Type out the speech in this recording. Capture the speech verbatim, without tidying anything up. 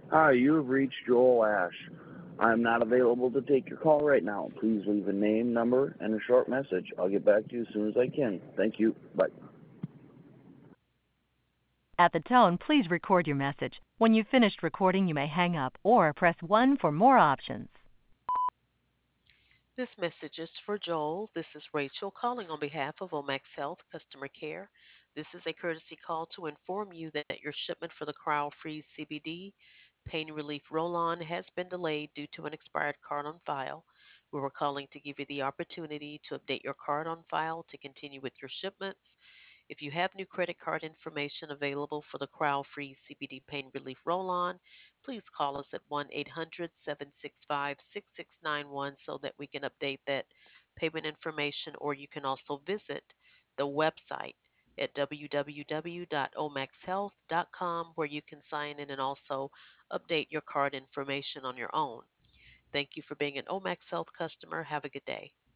Hi, you have reached Joel Ash. I am not available to take your call right now. Please leave a name, number, and a short message. I'll get back to you as soon as I can. Thank you. Bye. At the tone, please record your message. When you've finished recording, you may hang up or press one for more options. This message is for Joel. This is Rachel calling on behalf of Omax Health Customer Care. This is a courtesy call to inform you that your shipment for the Crowd Freeze C B D Pain Relief Roll On has been delayed due to an expired card on file. We were calling to give you the opportunity to update your card on file to continue with your shipments. If you have new credit card information available for the Crowd Free C B D Pain Relief Roll On, please call us at one eight hundred seven six five six six nine one so that we can update that payment information, or you can also visit the website at w w w dot omax health dot com where you can sign in and also update your card information on your own. Thank you for being an Omax Health customer. Have a good day.